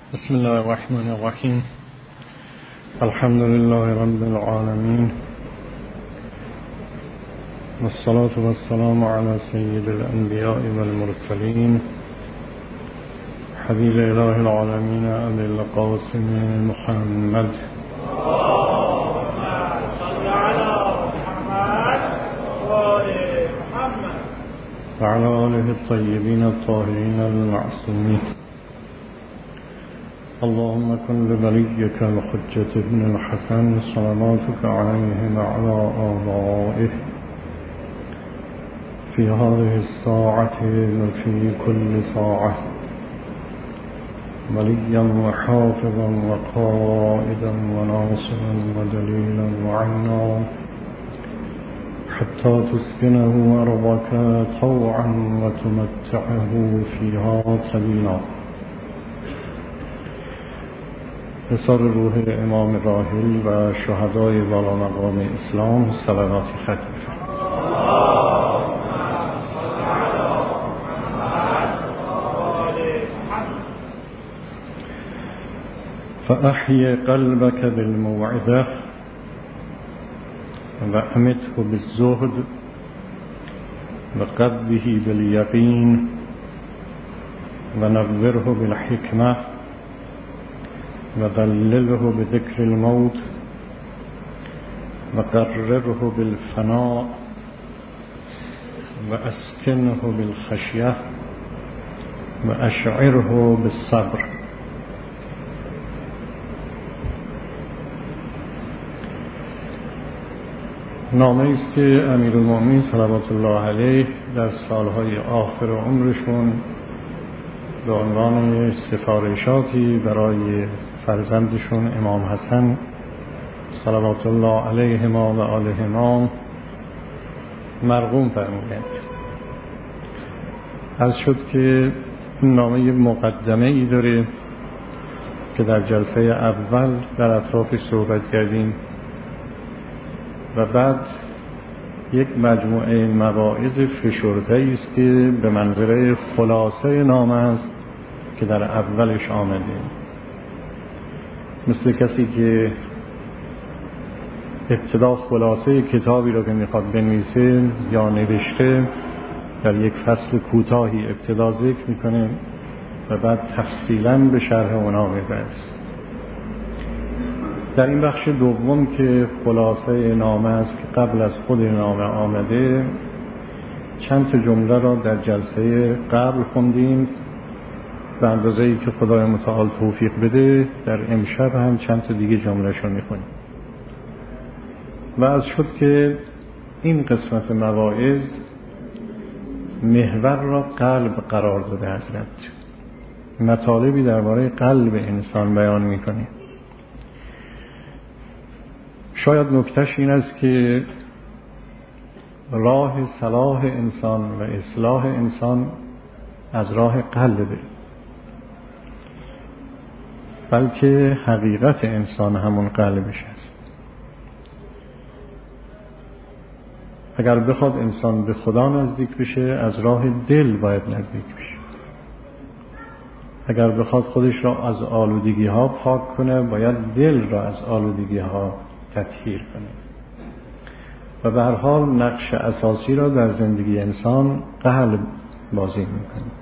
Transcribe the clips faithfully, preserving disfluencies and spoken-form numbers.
بسم الله الرحمن الرحیم. الحمد لله رب العالمین والصلاة والسلام على سید الانبیاء والمرسلین حبیب اله العالمین ابی القاسم محمد وعلى آله الطيبين الطاهرين المعصومين. اللهم كن لوليك الحجة ابن الحسن صلواتك عليه وعلى آبائه في هذه الساعة وفي كل ساعة وليا وحافظا وقائدا وناصرا ودليلا وعينا حتى تسكنه أرضك طوعا وتمتعه فيها قليلا. بسر روح امام راحل و شهدای والا مقام اسلام صلوات خفیفه. فأحيي قلبك بالموعظة وأمته بالزهد وقده باليقين ونوره بالحكمة وذلله بذكر الموت وقرره بالفناء وأسكنه بالخشية وأشعره بالصبر. نامه است که امیرالمومنین صلوات الله علیه در سالهای آخر عمرشون به عنوان سفارشاتی برای فرزندشون امام حسن صلوات الله علیهما و آلهما مرقوم فرمودند. از شد که این نامه مقدمه ای داره که در جلسه اول در اطرافش صحبت کردیم و بعد یک مجموعه مواعظ فشرده است که به منظره خلاصه نامه است که در اولش آمده، مثل کسی که ابتدا خلاصه کتابی رو که میخواد بنویسه یا نوشته در یک فصل کوتاهی ابتدا ذکر میکنه و بعد تفصیلاً به شرح اونا میپردازه. در این بخش دوم که خلاصه نامه است که قبل از خود نامه آمده، چند تا جمله را در جلسه قبل خوندیم به اندازه‌ای که خدای متعال توفیق بده در امشب هم چند تا دیگه جمله شو میخونیم. و از شد که این قسمت مواعظ محور را قلب قرار داده حضرت، مطالبی درباره قلب انسان بیان میکنه. شاید نکتهش این است که راه صلاح انسان و اصلاح انسان از راه قلبه، بلکه حقیقت انسان همون قلبش است. اگر بخواد انسان به خدا نزدیک بشه از راه دل باید نزدیک بشه. اگر بخواد خودش را از آلودگی ها پاک کنه باید دل را از آلودگی ها تطهیر کنه. و به هر حال نقش اساسی را در زندگی انسان قلب بازی میکنه.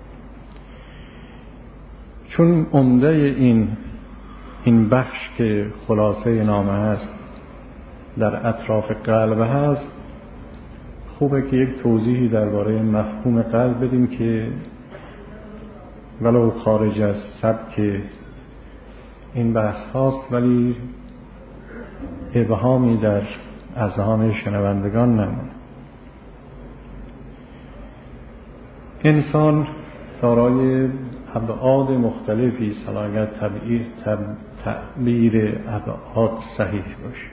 چون عمده این این بخش که خلاصه نامه هست در اطراف قلب هست، خوبه که یک توضیحی درباره مفهوم قلب بدیم که ولو خارج از سبک این بحث هاست ولی ابهامی در اذهان شنوندگان نمونه. انسان دارای ابعاد مختلفی صلاحیت تبعیر تب تعبیر ابعاد صحیح باشه.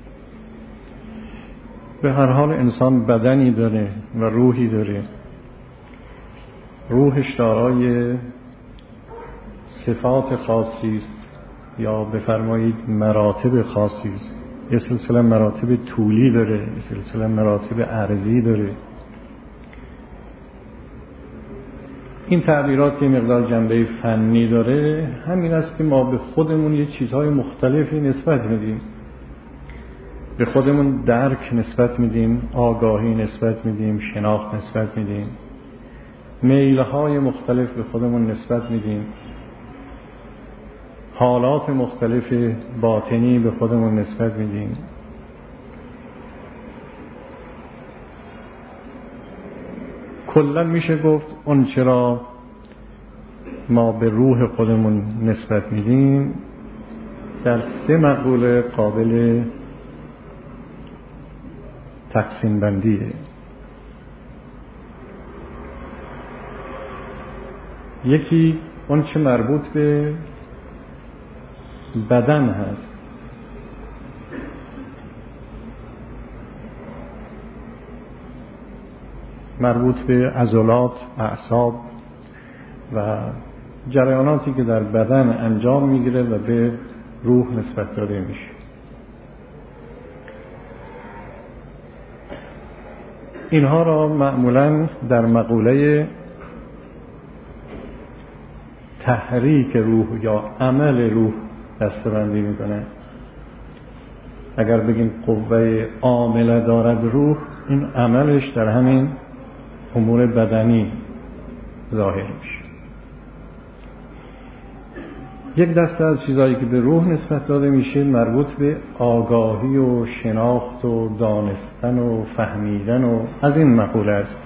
به هر حال انسان بدنی داره و روحی داره. روحش دارای صفات خاصی است یا بفرمایید مراتب خاصی است. یه سلسله مراتب طولی داره، یه سلسله مراتب عرضی داره. این تعبیرات که مقدار جنبه فنی داره همین است که ما به خودمون یه چیزهای مختلفی نسبت میدیم، به خودمون درک نسبت میدیم، آگاهی نسبت میدیم، شناخت نسبت میدیم، میلهای مختلف به خودمون نسبت میدیم، حالات مختلف باطنی به خودمون نسبت میدیم. کلا میشه گفت اون چرا ما به روح خودمون نسبت میدیم در سه مقوله قابل تقسیم بندیه. یکی اون چه مربوط به بدن هست، مربوط به عضلات، اعصاب و جریاناتی که در بدن انجام میگیره و به روح نسبت داده میشه. اینها را معمولاً در مقوله تحریک روح یا عمل روح دسته‌بندی میکنه. اگر بگیم قوه عامله دارد روح، این عملش در همین امور بدنی ظاهر میشه. یک دسته از چیزایی که به روح نسبت داده میشه مربوط به آگاهی و شناخت و دانستن و فهمیدن و از این مقوله است.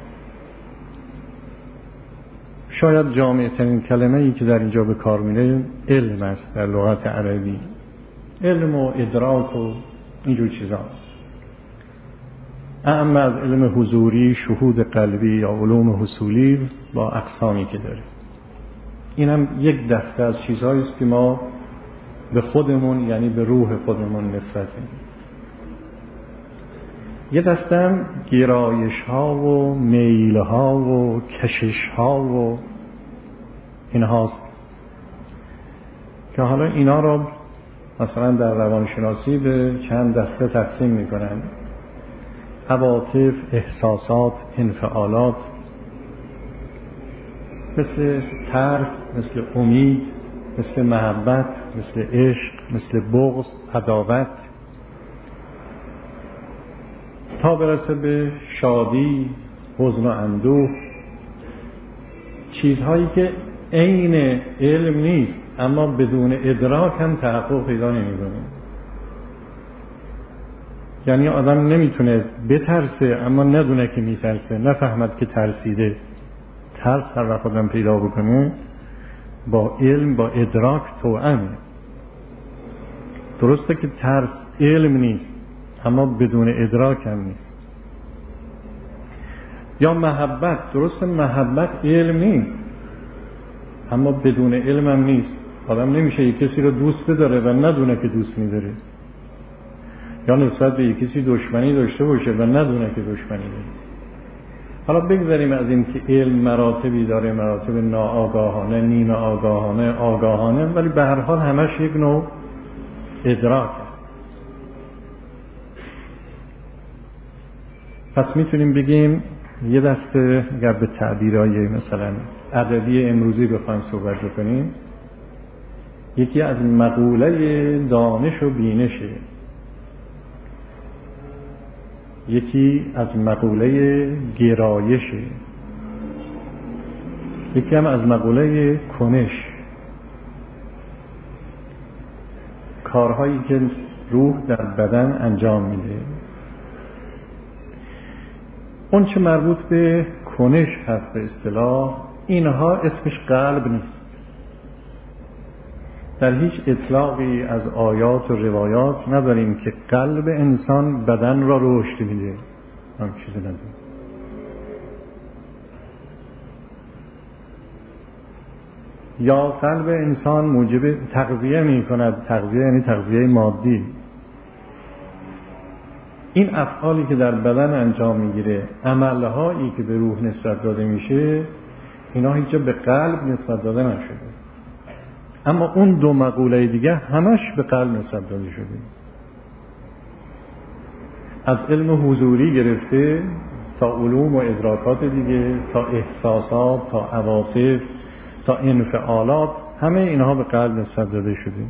شاید جامع ترین کلمه ای که در اینجا به کار میره علم است در لغت عربی، علم و ادراک و اینجور چیزا. اما از علم حضوری، شهود قلبی یا علوم حصولی با اقسامی که داره، این هم یک دسته از چیزهایی است که ما به خودمون یعنی به روح خودمون نسبت میدیم. یه دسته هم گرایش ها و میل ها و کشش ها و این هاست که حالا اینا را مثلا در روانشناسی به چند دسته تقسیم میکنن: عواطف، احساسات، انفعالات، مثل ترس، مثل امید، مثل محبت، مثل عشق، مثل بغض، عداوت، تا برسه به شادی، حزن و اندوه. چیزهایی که عین علم نیست اما بدون ادراک هم تحقق پیدا نمی‌کنه. یعنی آدم نمیتونه بترسه اما ندونه که میترسه، نفهمد که ترسیده. ترس هر وقت آدم پیدا بکنه با علم، با ادراک توأمه. درسته که ترس علم نیست اما بدون ادراک هم نیست. یا محبت، درسته محبت علم نیست اما بدون علم هم نیست. آدم نمیشه یک کسی رو دوست بداره و ندونه که دوست میداره، یا نسبت به یک کسی دشمنی داشته باشه و ندونه که دشمنی داره. حالا بگذاریم از این که علم مراتبی داره، مراتب ناآگاهانه، نیمه آگاهانه، آگاهانه، ولی به هر حال همش یک نوع ادراک است. پس میتونیم بگیم یه دسته، اگر به تعبیرهای مثلا ادبی امروزی بخوایم صحبت بکنیم، یکی از مقوله دانش و بینشه، یکی از مقوله گرایشه، یکی هم از مقوله کنش، کارهایی که روح در بدن انجام میده. اون چه مربوط به کنش هست به اصطلاح، اینها اسمش قلب نیست. در هیچ اطلاقی از آیات و روایات نداریم که قلب انسان بدن را رشد میده، هم چیزی نداریم. یا قلب انسان موجب تغذیه می کند، تغذیه یعنی تغذیه مادی. این افعالی که در بدن انجام میگیره، عملهایی که به روح نسبت داده میشه، اینا هیچ جا به قلب نسبت داده نشده. اما اون دو مقوله دیگه همش به قلب نسبت داده شده. از علم حضوری گرفته تا علوم و ادراکات دیگه، تا احساسات، تا عواطف، تا انفعالات، همه اینها به قلب نسبت داده شده.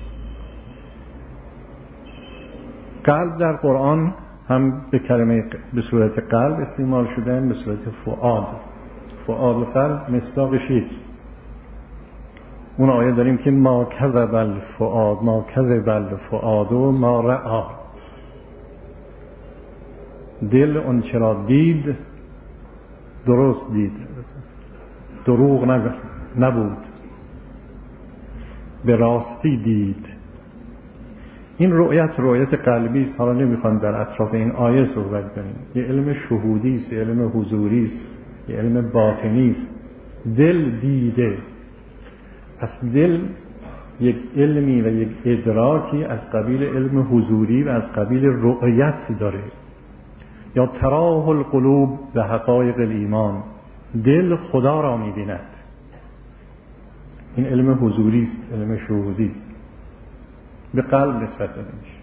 قلب در قرآن هم به کلمه به صورت قلب استعمال شدن، به صورت فؤاد. فؤاد و قلب مصداقش یک. اون آیه داریم که ما کذب الفؤاد ما کذب الفؤاد ما رأى. دل اون چرا دید درست دید، دروغ نبود، به راستی دید. این رؤیت رؤیت قلبی است. حالا نمیخوام در اطراف این آیه صحبت کنیم. یه علم شهودی است، یه علم حضوری است، یه علم باطنی است. دل دیده. پس دل یک علمی و یک ادراکی از قبیل علم حضوری و از قبیل رؤیت داره. یا تراه القلوب به حقایق الایمان، دل خدا را می‌بیند. این علم حضوری است، علم شهودی است، به قلب نسبت داده میشه.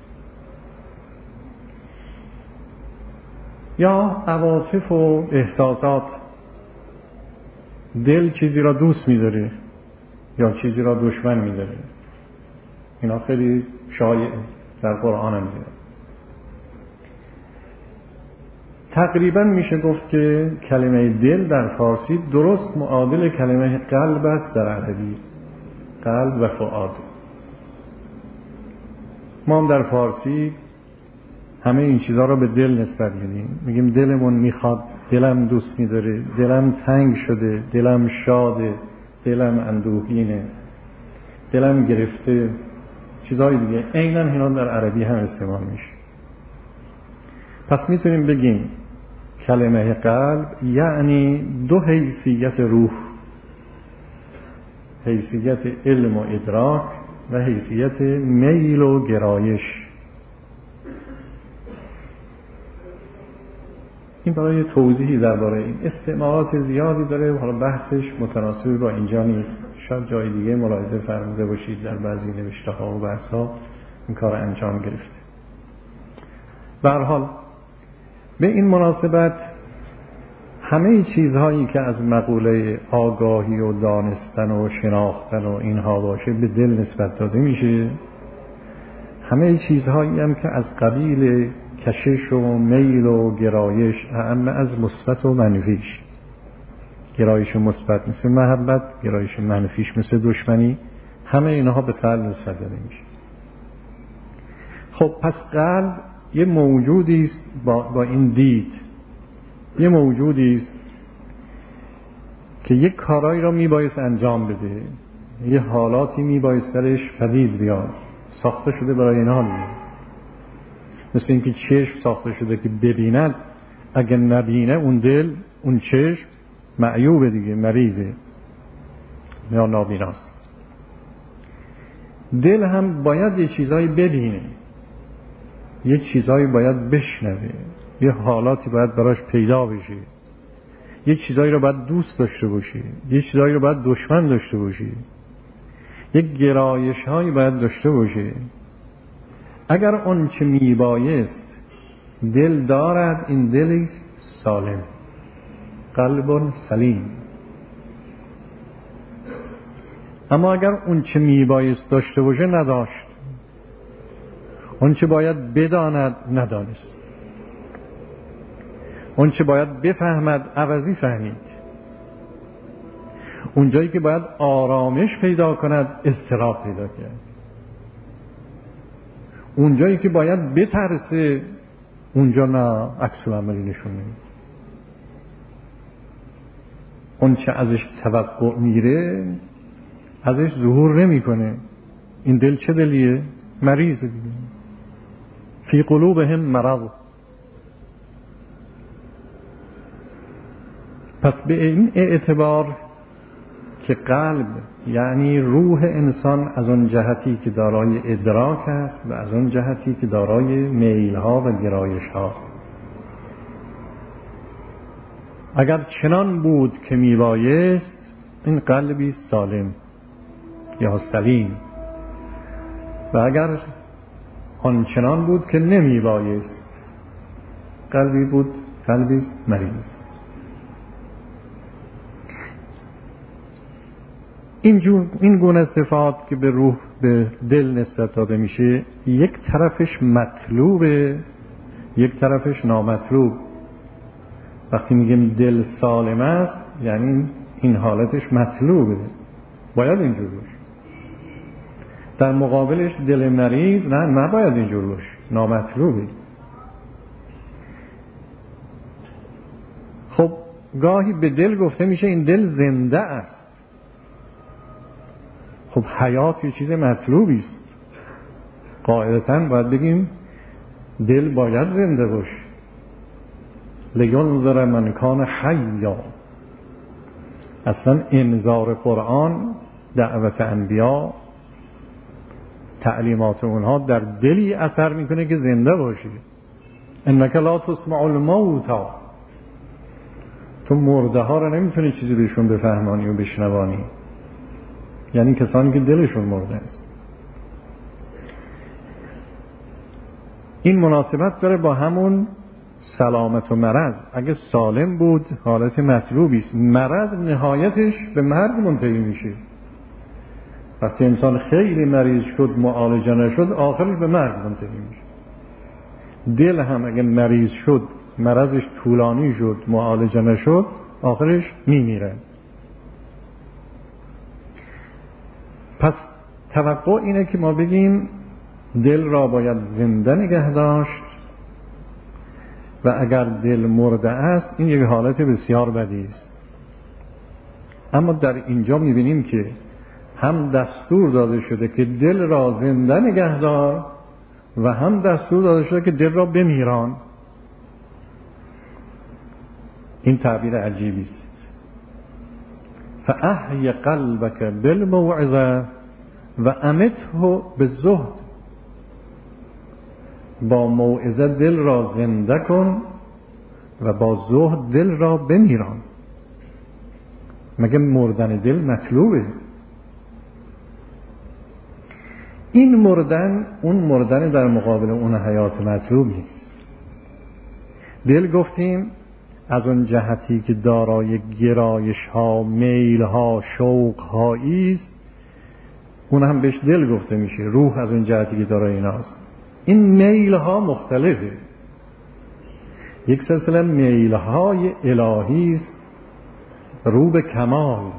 یا عواطف و احساسات، دل چیزی را دوست می‌داره یا چیزی را دشمن می‌داره. اینا خیلی شایع در قرآن هم زیاد. تقریبا میشه گفت که کلمه دل در فارسی درست معادل کلمه قلب است در عربی، قلب و فؤاد. ما هم در فارسی همه این چیزها را به دل نسبت میدیم. میگیم دلمون میخواد، دلم دوست میداره، دلم تنگ شده، دلم شاده، دلم اندوهینه، دلم گرفته، چیزهای دیگه. عیناً اینا در عربی هم استعمال میشه. پس میتونیم بگیم کلمه قلب یعنی دو حیثیت روح، حیثیت علم و ادراک و حیثیت میل و گرایش. این برای توضیحی درباره این استعمالات زیادی داره. حالا بحثش متناسب با اینجا نیست. شاید جای دیگه ملاحظه فرموده باشید در بعضی نوشته ها و بحث ها این کار انجام گرفته. به هر حال به این مناسبت همه چیزهایی که از مقوله آگاهی و دانستن و شناختن و اینها باشه به دل نسبت داده میشه. همه چیزهایی هم که از قبیل کشش و میل و گرایش، اما از مثبت و منفیش، گرایش مثبت مثل محبت، گرایش منفیش مثل دشمنی، همه اینها به قلب نسبت داده میشه. خب پس قلب یه موجودی است با, با این دید، یه موجودی است که یک کارایی را میبایست انجام بده، یه حالاتی میبایست درش پدید بیاد، ساخته شده برای اینها میاد. مثل اینکه چشم ساخته شده که ببیند، اگه نبینه اون دل، اون چشم معیوبه دیگه، مریضه یا نابیناست. دل هم باید یه چیزایی ببینه، یه چیزایی باید بشنوه، یه حالاتی باید براش پیدا بشه، یه چیزایی رو باید دوست داشته باشی، یه چیزایی رو باید دشمن داشته باشی، یه گرایش هایی باید داشته باشی. اگر اون چه میبایست دل دارد، این دلی سالم، قلب سلیم. اما اگر اون چه میبایست داشته باشه نداشت، اون چه باید بداند ندانست، اون چه باید بفهمد عوضی فهمید، اون جایی که باید آرامش پیدا کند اضطراب پیدا کرد، اون جایی که باید بترسه اونجا نه، عکس العملی نشون نمیده. اون چه ازش توقع میره ازش ظهور نمیکنه. این دل چه دلیه؟ مریض دیگه. فی قلوبهم مرض. پس به این اعتبار که قلب یعنی روح انسان از اون جهتی که دارای ادراک است و از اون جهتی که دارای میلها و گرایش هاست. اگر چنان بود که میبایست، این قلبی سالم یا سلیم، و اگر آن چنان بود که نمیبایست، قلبی بود قلبی است مریض. این جور این گونه صفات که به روح به دل نسبت داده میشه، یک طرفش مطلوبه، یک طرفش نامطلوب. وقتی میگیم دل سالم است یعنی این حالتش مطلوبه، باید اینجور باشه. در مقابلش دل مریض نه، نباید اینجور باشه، نامطلوبه. خب گاهی به دل گفته میشه این دل زنده است. خب حیات یه چیز مطلوبی است، قاعدتاً باید بگیم دل باید زنده باشه. لینذر من کان حیا. اصلا انذار قرآن، دعوت انبیا، تعلیمات اونها در دلی اثر میکنه که زنده باشه. انک لا تسمع الموتى. تو مرده ها رو نمیتونی چیزی بهشون بفهمانی و بشنوانی، یعنی کسانی که دلشون مرده است. این مناسبت داره با همون سلامت و مرض. اگه سالم بود حالت مطلوبی است، مرض نهایتش به مرگ منتهی میشه. وقتی انسان خیلی مریض شد، معالجه نشد، آخرش به مرگ منتهی میشه. دل هم اگه مریض شد، مرضش طولانی شد، معالجه نشد، آخرش میمیره. پس توقع اینه که ما بگیم دل را باید زنده نگه داشت و اگر دل مرده است این یک حالت بسیار بدی است. اما در اینجا میبینیم که هم دستور داده شده که دل را زنده نگه دار و هم دستور داده شده که دل را بمیران. این تعبیر عجیبی است. فاحی قلبک بالموعظه و امته بالزهد. با موعظه دل را زنده کن و با زهد دل را بمیران. مگه مردن دل مطلوبه؟ این مردن اون مردن در مقابل اون حیات مطلوب نیست. دل گفتیم از اون جهتی که دارای گرایش ها، میل ها، شوق هایی است، اون هم بهش دل گفته میشه. روح از اون جهتی که دارای ایناست. این میل ها مختلفه. یک سلسله میل های الهی است، رو به کمال،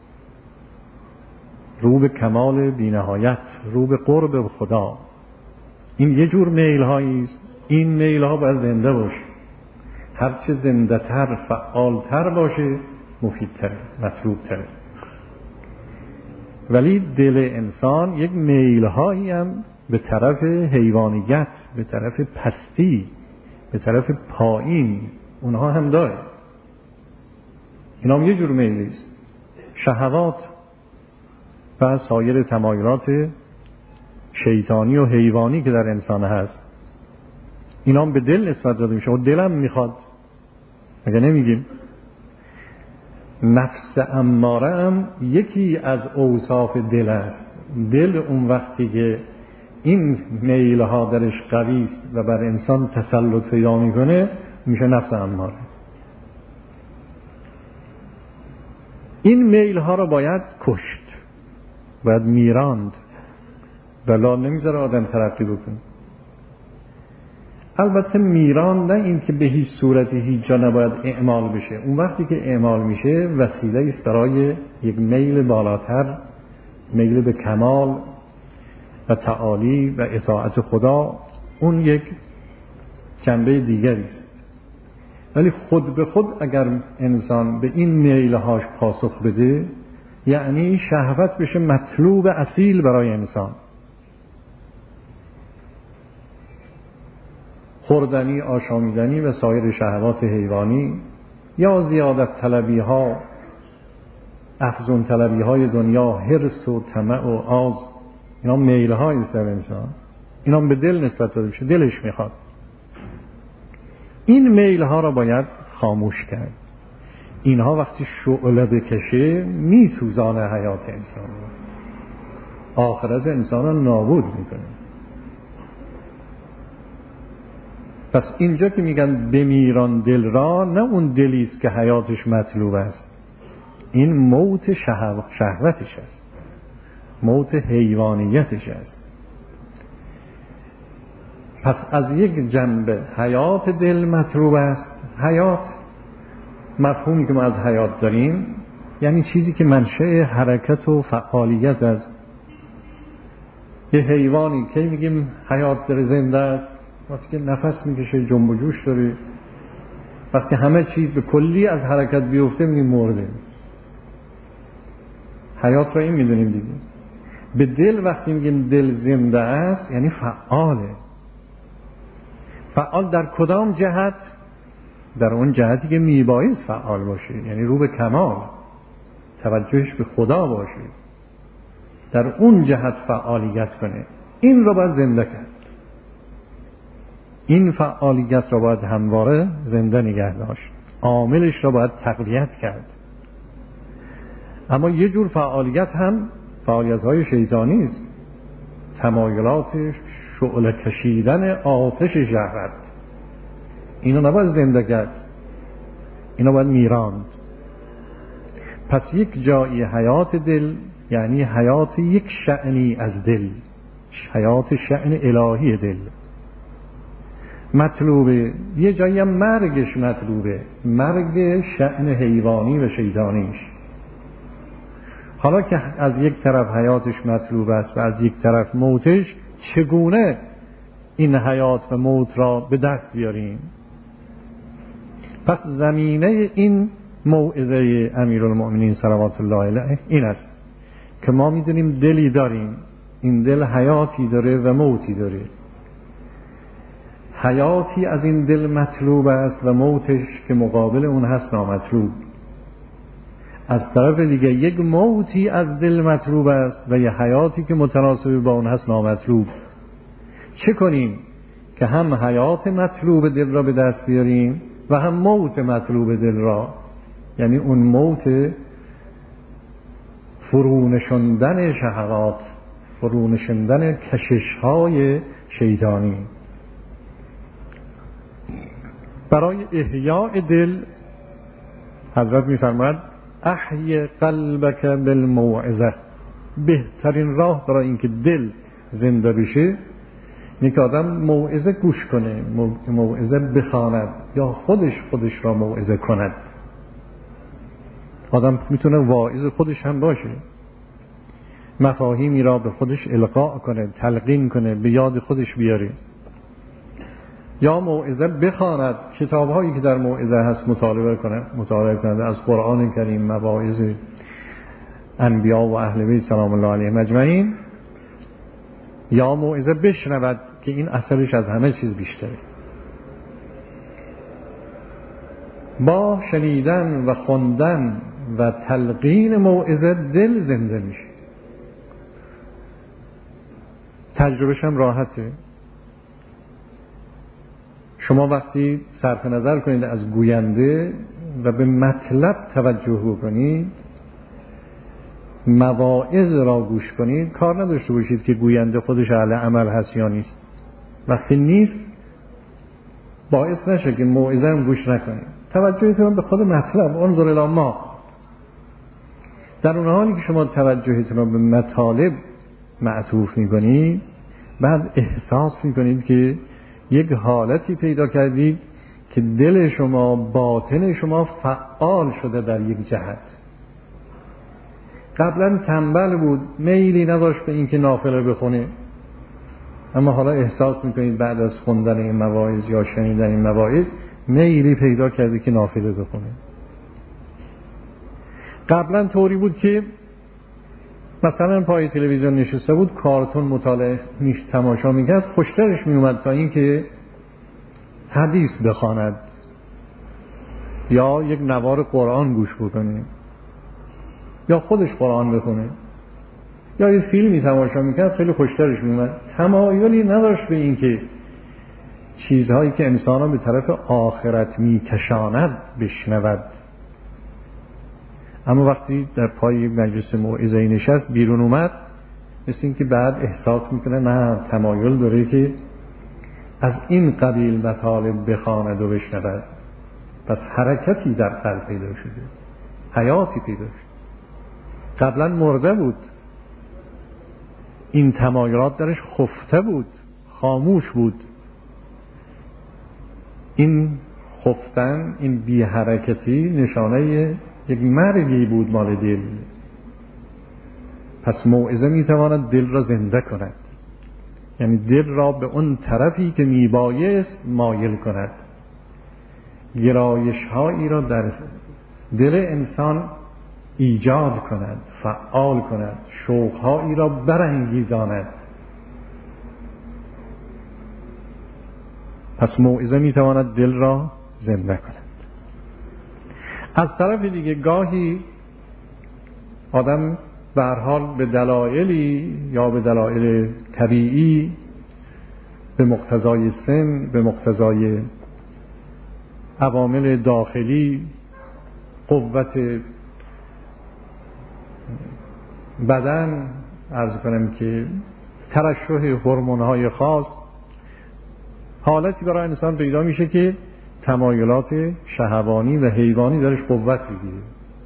رو به کمال بی‌نهایت، رو به قرب خدا. این یه جور میل هایی است. این میل ها باید زنده باشه. هرچه زنده تر، فعال تر باشه، مفیدتر، مطلوب تر. ولی دل انسان یک میل هایی هم به طرف حیوانیت، به طرف پستی، به طرف پایین اونها هم داره. اینا هم یه جور میلی است. شهوات و سایر تمایلات شیطانی و حیوانی که در انسان هست، اینا هم به دل نسبت داده میشه. و دلم میخواد، مگه نمیگیم نفس اماره هم یکی از اوصاف دل است. دل اون وقتی که این میل ها درش قوی است و بر انسان تسلط پیدا میکنه میشه نفس اماره. این میل ها رو باید کشت، باید میراند، بلا نمیذاره آدم ترقی بکنه. البته میران نه این که به هیچ صورتی هیچ جا نباید اعمال بشه. اون وقتی که اعمال میشه وسیله است برای یک میل بالاتر، میل به کمال و تعالی و اطاعت خدا. اون یک جنبه دیگری است. ولی خود به خود اگر انسان به این میلهاش پاسخ بده، یعنی شهوت بشه مطلوب اصیل برای انسان. خوردنی، آشامیدنی و سایر شهوات حیوانی یا زیادت طلبی ها، افزون طلبی های دنیا، حرص و طمع و آز، اینا میل هایی است در انسان. اینا به دل نسبت داده میشه، دلش میخواد. این میل ها را باید خاموش کرد. اینها وقتی شعله بکشه میسوزانه حیات انسان رو، آخرت انسان رو نابود میکنه. پس اینجا که میگن بمیران دل را، نه اون دلی است که حیاتش مطلوب است، این موت شهوتش است، موت حیوانیتش است. پس از یک جنبه حیات دل مطلوب است. حیات، مفهومی که ما از حیات داریم یعنی چیزی که منشأ حرکت و فعالیت است. یه حیوانی که میگیم حیات داره، زنده است، وقتی که نفس میکشه، جنب و جوش داره، وقتی همه چیز به کلی از حرکت بیفته میگیم مرده. حیات را این میدونیم دیگه. به دل وقتی میگیم دل زنده است یعنی فعاله. فعال در کدام جهت؟ در اون جهتی که میبایست فعال باشه، یعنی رو به کمال، توجهش به خدا باشه، در اون جهت فعالیت کنه. این رو باید زنده کرد، این فعالیت رو باید همواره زنده نگه داشت، عاملش رو باید تقویت کرد. اما یه جور فعالیت هم فعالیت های شیطانی است، تمایلات شعله کشیدن آتش شهوت، اینو نباید زنده کرد، اینو باید میراند. پس یک جایی حیات دل یعنی حیات یک شأنی از دل، حیات شأن الهی دل مطلوبه. یه جایی هم مرگش مطلوبه، مرگ شأن حیوانی و شیطانیش. حالا که از یک طرف حیاتش مطلوب است و از یک طرف موتش، چگونه این حیات و موت را به دست بیاریم؟ پس زمینه این موعظه امیرالمؤمنین صلوات الله علیه این است که ما میدونیم دلی داریم، این دل حیاتی داره و موتی داره. حیاتی از این دل مطلوب است و موتش که مقابل اون هست نامطلوب. از طرف دیگه یک موتی از دل مطلوب است و یه حیاتی که متناسب با اون هست نامطلوب. چه کنیم که هم حیات مطلوب دل را به دست بیاریم و هم موت مطلوب دل را، یعنی اون موت فرونشندن شهوات، فرونشندن کشش‌های شیطانی. برای احیاء دل حضرت می‌فرماید احی قلبک بالموعظه. بهترین راه برای اینکه دل زنده بشه اینه که آدم موعظه گوش کنه، موعظه بخواند یا خودش خودش را موعظه کند. آدم میتونه واعظ خودش هم باشه، مفاهیمی را به خودش القا کنه، تلقین کنه، به یاد خودش بیاره، یا موعظه بخواند، کتاب‌هایی که در موعظه هست مطالعه کنه، مطالعه کنه از قرآن کریم، مواعظ انبیا و اهل بیت سلام الله علیهم اجمعین، یا موعظه بشنود که این اثرش از همه چیز بیشتره. با شنیدن و خوندن و تلقین موعظه دل زنده میشه. تجربهش هم راحته. شما وقتی صرف نظر کنید از گوینده و به مطلب توجه بکنید، مواعظ را گوش کنید، کار نداشته باشید که گوینده خودش اهل عمل هست یا نیست. وقتی نیست باعث نشه که موعظه هم گوش نکنید. توجهتون به خود مطلب، انظر الی ما. در اون حالی که شما توجهتون رو به مطالب معطوف میکنید، بعد احساس میکنید که یک حالتی پیدا کردید که دل شما، باطن شما فعال شده در یک جهت. قبلا تنبل بود، میلی نداشت به اینکه نافله بخونه، اما حالا احساس میکنید بعد از خوندن این مواعظ یا شنیدن این مواعظ میلی پیدا کرده که نافله بخونه. قبلا طوری بود که مثلا پای تلویزیون نشسته بود، کارتون مطالعه میش تماشا میکرد، خوشترش میومد تا این که حدیث بخواند یا یک نوار قرآن گوش بکنه یا خودش قرآن بخونه یا یک فیلمی تماشا میکرد، خیلی خوشترش میومد. تمایلی نداشت به این که چیزهایی که انسان به طرف آخرت میکشاند بشنود. اما وقتی در پای مجلس موعظه‌ای نشست، بیرون اومد، مثل این که بعد احساس میکنه نه، تمایل داره که از این قبیل مطالب بخواند و بشنود. پس حرکتی در قلب پیدا شده، حیاتی پیدا شده. قبلا مرده بود، این تمایلات درش خفته بود، خاموش بود. این خفتن، این بی حرکتی نشانه یک مرگی بود مال دل. پس موعظه میتواند دل را زنده کند، یعنی دل را به اون طرفی که میبایست مایل کند، گرایش هایی را در دل انسان ایجاد کند، فعال کند، شوق هایی را برانگیزاند. پس موعظه میتواند دل را زنده کند. از طرف دیگه گاهی آدم به هر حال به دلایلی یا به دلایل طبیعی، به مقتضای سن، به مقتضای عوامل داخلی، قوت بدن، عرض کنم که ترشح هورمون‌های خاص، حالتی برای انسان پیدا میشه که تمایلات شهوانی و حیوانی درش قوت بگیره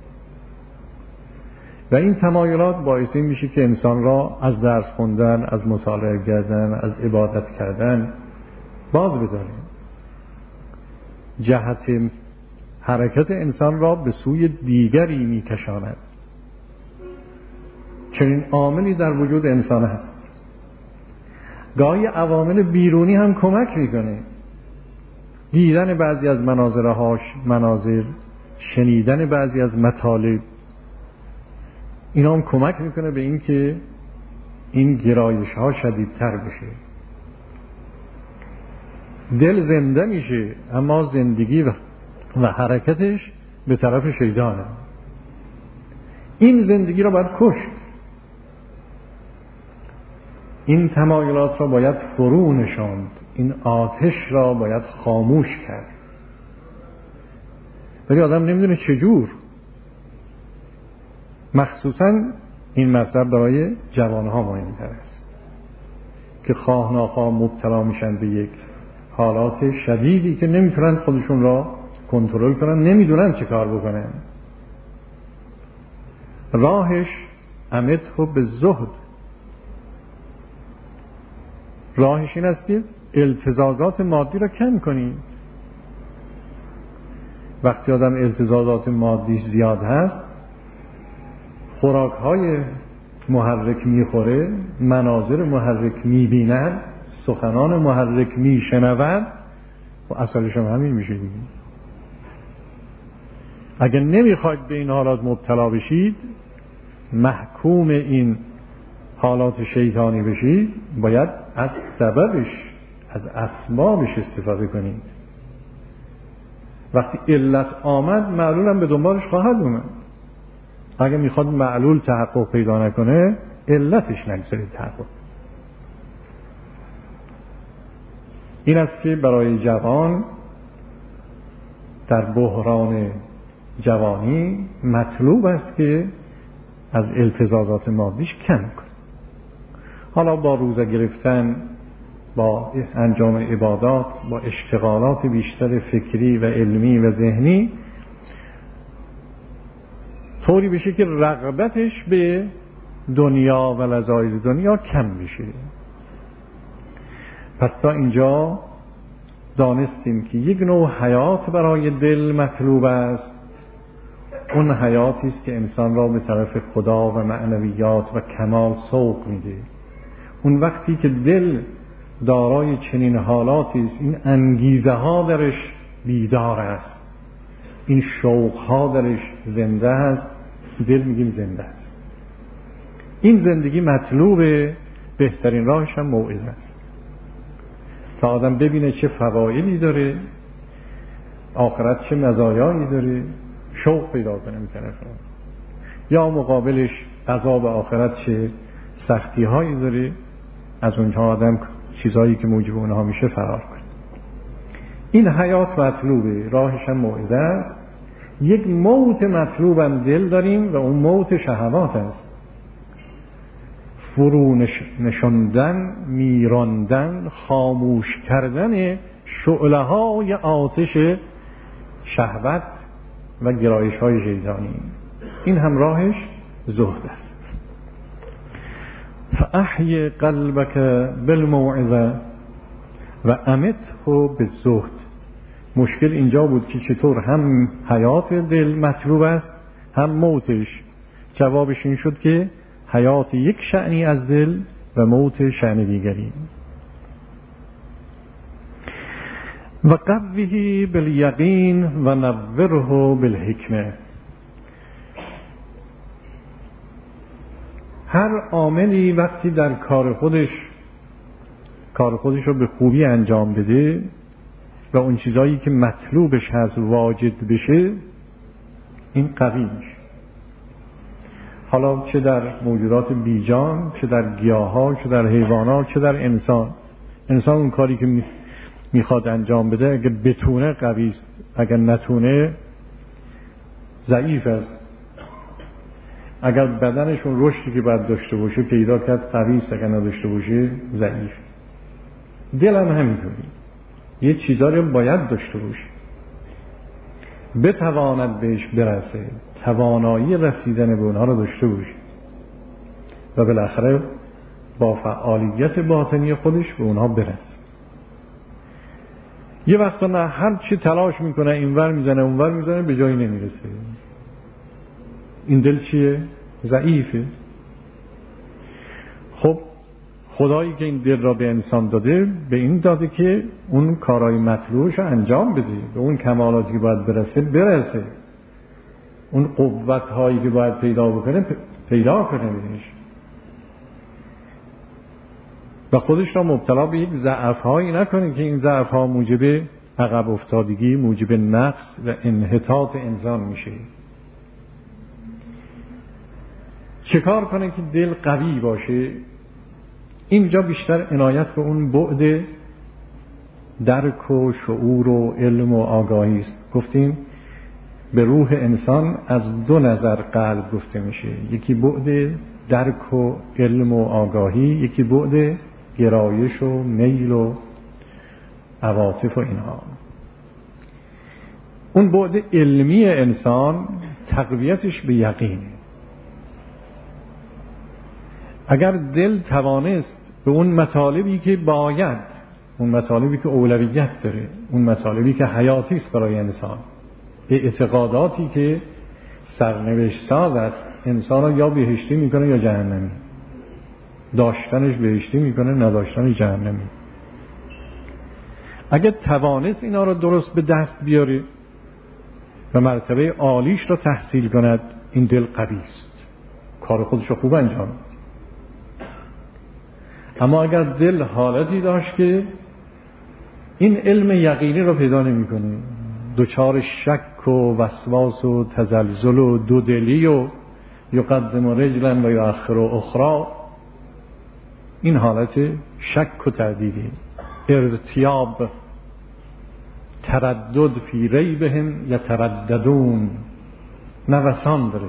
و این تمایلات باعث میشه که انسان را از درس خوندن، از مطالعه کردن، از عبادت کردن باز بداره. جهت حرکت انسان را به سوی دیگری میکشاند. چنین عاملی در وجود انسان هست. گاهی عوامل بیرونی هم کمک میکنه. دیدن بعضی از مناظرهاش مناظر، شنیدن بعضی از مطالب، اینا هم کمک میکنه به این که این گرایش ها شدیدتر بشه. دل زنده میشه، اما زندگی و, و حرکتش به طرف شیطانه. این زندگی را باید کشت. این تمایلات را باید فرو نشاند. این آتش را باید خاموش کرد. ولی آدم نمیدونه چجور. مخصوصا این مطلب برای جوانها مهمتر است که خواه ناخواه مبتلا میشن به یک حالات شدیدی که نمیتونن خودشون را کنترل کنن، نمیدونن چه کار بکنن. راهش امته به زهد. راهش این است که التزازات مادی را کم کنید. وقتی آدم التزازات مادی زیاد هست، خوراک های محرک میخوره، مناظر محرک میبیند، سخنان محرک میشنود و اصلش هم همین میشه دیگه. اگر نمیخواید به این حالات مبتلا بشید، محکوم این حالات شیطانی بشید، باید از سببش، از اسبابش استفاده کنید. وقتی علت آمد، معلول هم به دنبالش خواهد اومد. اگر میخواد معلول تحقق پیدا نکنه، علتش نگذارید تحقق. این است که برای جوان در بحران جوانی مطلوب است که از التزازات مادیش کم کنه. حالا با روزه گرفتن، با انجام عبادات، با اشتغالات بیشتر فکری و علمی و ذهنی، طوری بشه که رغبتش به دنیا و لذایذ دنیا کم بشه. پس تا اینجا دانستیم که یک نوع حیات برای دل مطلوب است. اون حیاتی است که انسان را به طرف خدا و معنویات و کمال سوق میده. اون وقتی که دل دارای چنین حالاتی است، این انگیزه ها درش بیدار است، این شوق ها درش زنده است، دل میگیم زنده است. این زندگی مطلوبه. بهترین راهش هم موعظه است تا آدم ببینه چه فوایدی داره، آخرت چه مزایایی داره، شوق پیدا کنه به طرف اون. یا مقابلش عذاب آخرت چه سختی هایی داره، از اونها آدم چیزایی که موجب اونها میشه فرار کنه. این حیات مطلوبه، راهش هم موعظه است. یک موت مطلوب هم دل داریم و اون موت شهوات است. فرو نشاندن، میراندن، خاموش کردن شعله های آتش شهوت و گرایش های شیطانی. این هم راهش زهد است. فاحی قلبک بالموعظه و امته بالزهد. مشکل اینجا بود که چطور هم حیات دل مطلوب است هم موتش. جوابش این شد که حیات یک شأنی از دل و موت شأن دیگری. و قویه بالیقین و نوره بالحکمه. هر عاملی وقتی در کار خودش کار خودش رو به خوبی انجام بده و اون چیزایی که مطلوبش هست واجد بشه، این قوی میشه. حالا چه در موجودات بیجان، چه در گیاها، چه در حیوانات، چه در انسان. انسان اون کاری که میخواد انجام بده اگر بتونه قوی است، اگر نتونه ضعیف است. اگر بدنشون رشدی که باید داشته باشه پیدا کرد قوی است، اگر نداشته باشه ضعیف. دل هم همینطوری، یه چیزایی باید داشته باشه بتواند بهش برسه، توانایی رسیدن به اونها رو داشته باشه و بالاخره با فعالیت باطنی خودش به اونها برسه. یه وقتا نه، هر چی تلاش میکنه اینور میزنه اونور میزنه به جایی نمیرسه. این دل چیه؟ ضعیفه. خب خدایی که این دل را به انسان داده به این داده که اون کارهای مطلوبش رو انجام بده، به اون کمالاتی که باید برسه برسه، اون قوت هایی که باید پیدا بکنه پیدا کنه بهش و خودش را مبتلا به یک ضعف هایی نکنه که این ضعف ها موجب عقب افتادگی، موجب نقص و انحطاط انسان میشه. چه کار کنه که دل قوی باشه؟ اینجا بیشتر عنایت به اون بعد درک و شعور و علم و آگاهی است. گفتیم به روح انسان از دو نظر قلب گفته میشه، یکی بعد درک و علم و آگاهی، یکی بعد گرایش و میل و عواطف و اینها. اون بعد علمی انسان تقویتش به یقینه. اگر دل توانست به اون مطالبی که باید، اون مطالبی که اولویت داره، اون مطالبی که حیاتی است برای انسان، به اعتقاداتی که سرنوشت ساز است، انسان رو یا بهشتی میکنه یا جهنمی، داشتنش بهشتی میکنه، نداشتنش جهنمی. اگر توانست اینا رو درست به دست بیاره و مرتبه عالیش رو تحصیل کند، این دل قوی است، کار خودش رو خوب انجام میده. اما اگر دل حالتی داشت که این علم یقینی رو پیدا نمی‌کنه، دوچار شک و وسواس و تزلزل و دودلی و یقدم رجلا و یؤخر اخرى، این حالت شک و تردیدی، ارتیاب، تردد فی ریبهم یترددون، نوسان داره.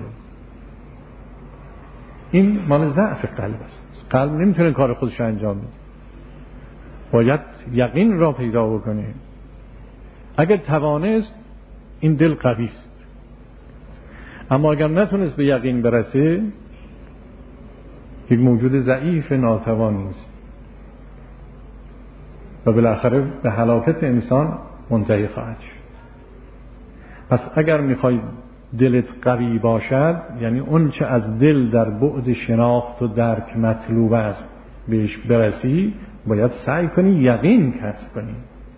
این مال ضعف قلب است. قلب نمیتونه کار خودش انجام بده، باید یقین را پیدا بکنه. اگر توانست این دل قوی است، اما اگر نتونست به یقین برسه، یک موجود ضعیف ناتوانی است و بالاخره به هلاکت انسان منتهی خواهد شد. پس اگر میخوای دلت قوی باشد، یعنی اون چه از دل در بعد شناخت و درک مطلوب است بهش برسی، باید سعی کنی یقین کسب کنی.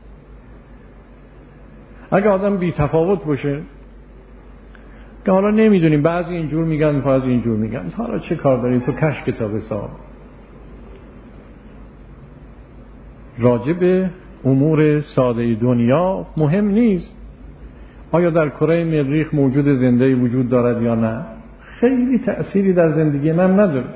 اگه آدم بی تفاوت باشه که حالا نمیدونیم، بعضی اینجور میگن بعضی اینجور میگن، حالا چه کار داری تو، کش کتاب حساب. راجب امور ساده دنیا مهم نیست آیا در کره مریخ موجود زنده وجود دارد یا نه، خیلی تأثیری در زندگی من نداره.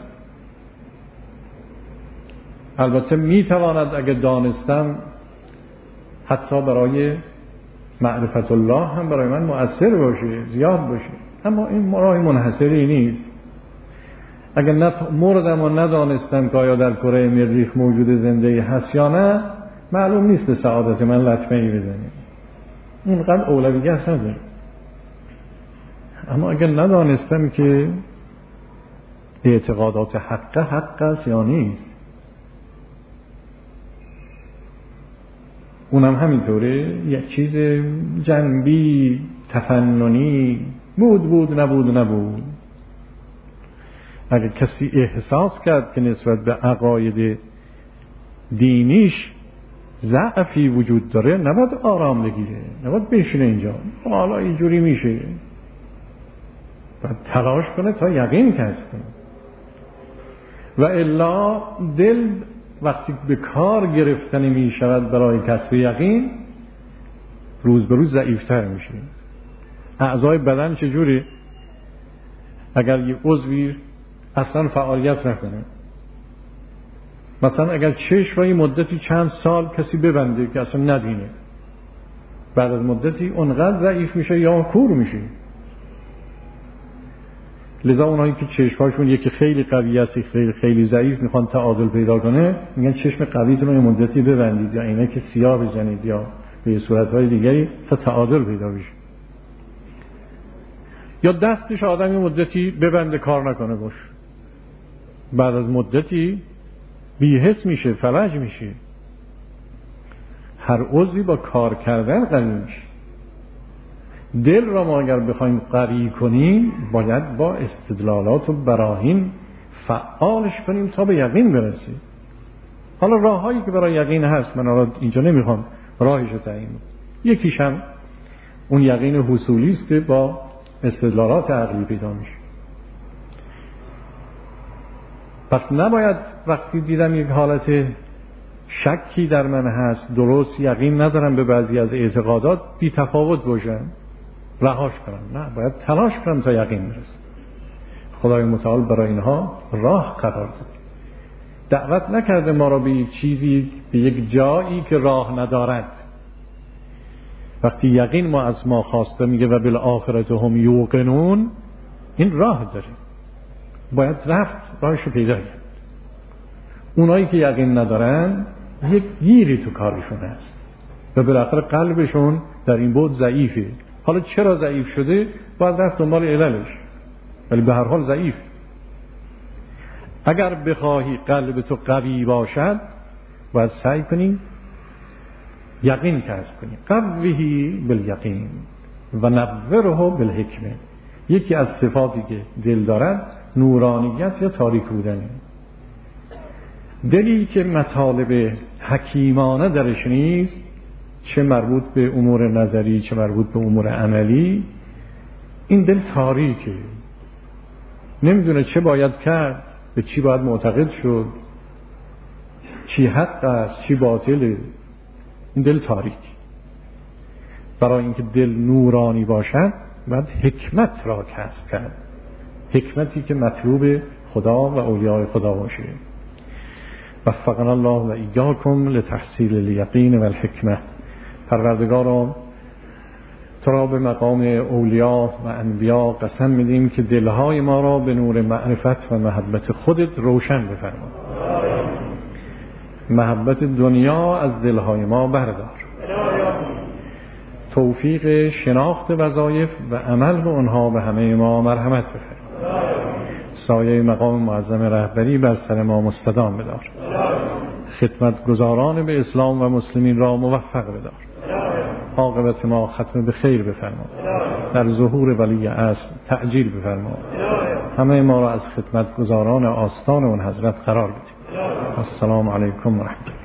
البته میتواند اگه دانستم حتی برای معرفت الله هم برای من مؤثر باشه، زیاد باشه، اما این راه منحصری نیست. اگر نت... مردم و ندانستم که آیا در کره مریخ موجود زنده هست یا نه، معلوم نیست به سعادت من لطمه ای بزنیم. اینقدر اولویت نداره. اما اگر ندانستم که اعتقادات حق حق است یا نیست، اونم همینطوره، یک چیز جنبی تفننی بود بود نبود نبود. اگر کسی احساس کرد که نسبت به عقاید دینیش ضعفی وجود داره، نباید آرام بگیره، نباید بشینه اینجا حالا اینجوری میشه، باید تلاش کنه تا یقین کسب کنه. و الا دل وقتی به کار گرفتنی می شود برای کسب یقین، روز به روز ضعیفتر میشه. اعضای بدن چجوری؟ اگر یک عضوی اصلا فعالیت نکنه، مثلا اگر چشم را مدتی چند سال کسی ببنده که اصلا نبینه، بعد از مدتی اونقدر ضعیف میشه یا کور میشه. لذا اونایی که چشماشون یکی خیلی قوی است، خیلی خیلی ضعیف، میخوان تعادل پیدا کنه، میگن چشم قویتون رو مدتی ببندید یا عینک سیاه بزنید یا به صورت‌های دیگری تا تعادل پیدا بشه. یا دستش آدمی مدتی ببنده کار نکنه باش، بعد از مدتی بی‌حس میشه، فلج میشه. هر عضوی با کار کردن قوی میشه. دل را ما اگر بخوایم قوی کنیم، باید با استدلالات و براهین فعالش کنیم تا به یقین برسیم. حالا راههایی که برای یقین هست، من الان اینجا نمیخوام راهش رو تعیین کنم. یکیش هم اون یقین حصولی است که با استدلالات عقلی پیدا میشه. پس نباید وقتی دیدم یک حالت شکی در من هست، درست یقین ندارم به بعضی از اعتقادات، بی تفاوت باشم، رهاش کنم. نه، باید تلاش کنم تا یقین برسم. خدای متعال برای اینها راه قرار داد. دعوت نکرده ما را به یک چیزی، به یک جایی که راه ندارد. وقتی یقین ما از ما خواسته، میگه و بالآخرة هم یوقنون، این راه داره، باید رفت راهش رو پیدا کرد. اونایی که یقین ندارن یک گیری تو کارشون هست و بالاخره قلبشون در این بود ضعیفه. حالا چرا ضعیف شده باید رفت دنبال عللش، ولی به هر حال ضعیف. اگر بخواهی قلب تو قوی باشد، باید سعی کنی یقین کسب کنی. قویه بالیقین و نوره بالحکمه. یکی از صفاتی که دل دارد نورانیت یا تاریک بودنه. دلی که مطالب حکیمانه درش نیست، چه مربوط به امور نظری چه مربوط به امور عملی، این دل تاریکه، نمیدونه چه باید کرد، به چی باید معتقد شد، چی حق است چی باطله. این دل تاریک. برای اینکه دل نورانی باشد باید حکمت را کسب کرد، حکمتی که مطلوب خدا و اولیاء خدا باشه. وفقنا الله و ایاکم لتحصیل الیقین و الحکمه. پروردگارا تو را به مقام اولیاء و انبیاء قسم میدیم که دلهای ما را به نور معرفت و محبت خودت روشن بفرما. محبت دنیا از دلهای ما بردار. توفیق شناخت وظایف و عمل به آنها به همه ما مرحمت بفرما. سایه مقام معظم رهبری بر سر ما مستدام بدار. خدمتگزاران به اسلام و مسلمین را موفق بدار. عاقبت ما ختم به خیر بفرما. در ظهور ولی اصل تعجیل بفرما. همه ما را از خدمتگزاران آستان اون حضرت قرار بدید. السلام علیکم و رحمت الله.